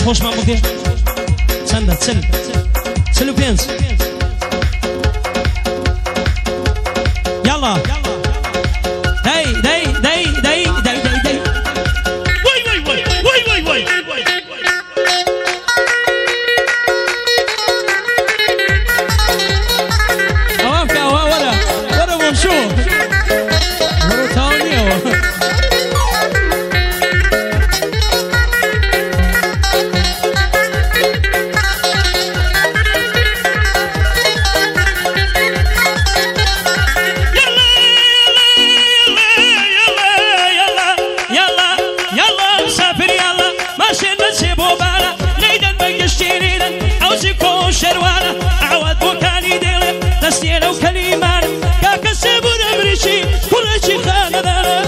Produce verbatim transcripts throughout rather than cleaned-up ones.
خوش ما بکن چنده چل چل و پنج یالا دی دی دی دی دی دی دی وای وای وای وای وای وای اوام که اوام ولا ولا بمشو ورو تاونیه شروانه عوض وكاني ديله تسيله وكلمانه كاك سيبون بريشي كل شي خانه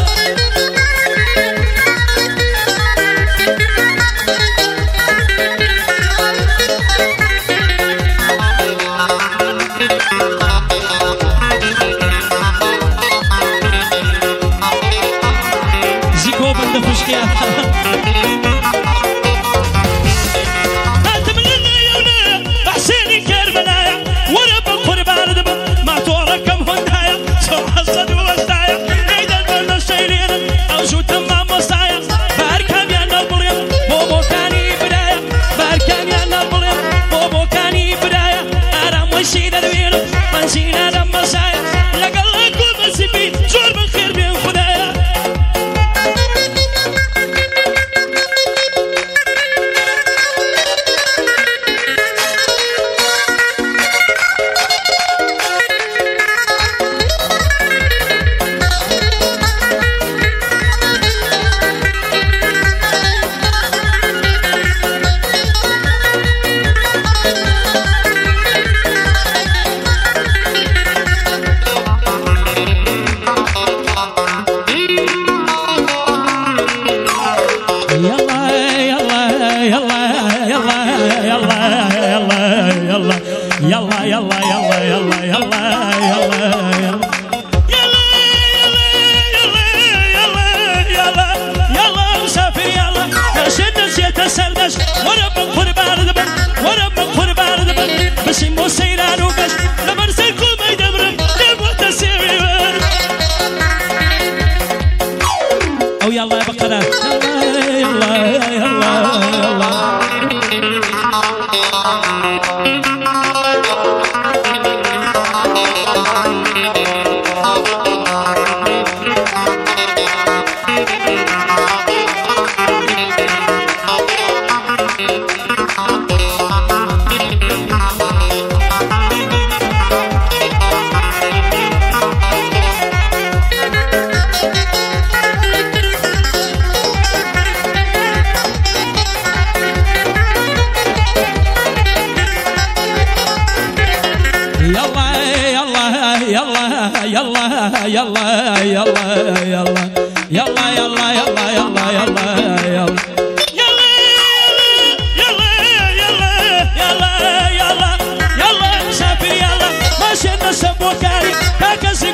زيكو بند فشكيه يلا يلا يلا يلا يلا يلا يلا مسافر يلا نسيت نسيت السردش ورب قربان دبن ورب قربان دبن بس مو سيران وبس لما نسيكم ما يدبرن نبغى تسير او يلا يا بقرة يلا يلا يلا يلا يلا يلا يلا يلا يلا يلا يلا يلا يلا يلا يلا يلا مسافر يلا ماشي نسب وكاري كاكس